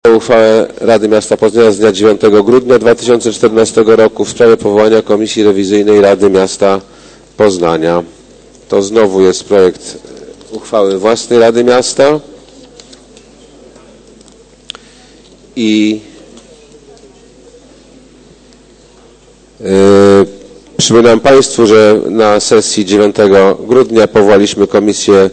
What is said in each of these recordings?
Uchwałę Rady Miasta Poznania z dnia 9 grudnia 2014 roku w sprawie powołania Komisji Rewizyjnej Rady Miasta Poznania. To znowu jest projekt uchwały własnej Rady Miasta i przypominam Państwu, że na sesji 9 grudnia powołaliśmy komisję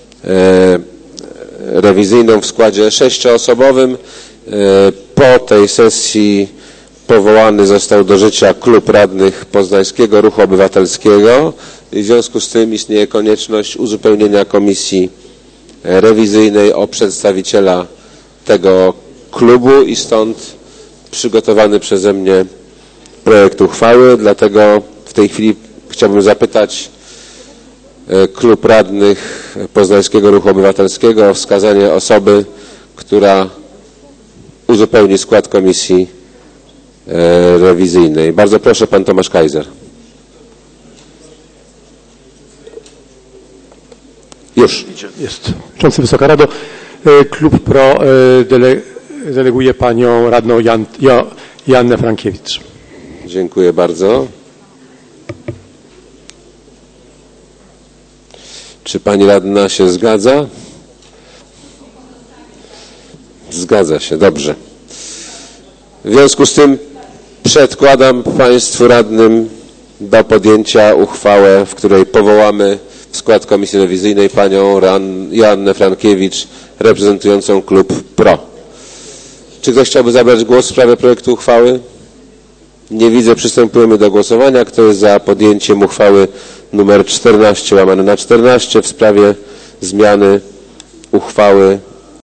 rewizyjną w składzie 6-osobowym. Po tej sesji powołany został do życia Klub Radnych Poznańskiego Ruchu Obywatelskiego. W związku z tym istnieje konieczność uzupełnienia komisji rewizyjnej o przedstawiciela tego klubu i stąd przygotowany przeze mnie projekt uchwały. Dlatego w tej chwili chciałbym zapytać Klub Radnych Poznańskiego Ruchu Obywatelskiego o wskazanie osoby, która uzupełni skład komisji rewizyjnej. Bardzo proszę, pan Tomasz Kaiser. Już. Jest. Przewodniczący, Wysoka Rado, Klub PRO deleguje panią radną Joannę Frankiewicz. Dziękuję bardzo. Czy pani radna się zgadza? Zgadza się, dobrze. W związku z tym przedkładam Państwu radnym do podjęcia uchwałę, w której powołamy w skład komisji rewizyjnej panią Joannę Frankiewicz, reprezentującą klub PRO. Czy ktoś chciałby zabrać głos w sprawie projektu uchwały? Nie widzę. Przystępujemy do głosowania. Kto jest za podjęciem uchwały nr 14/14 w sprawie zmiany uchwały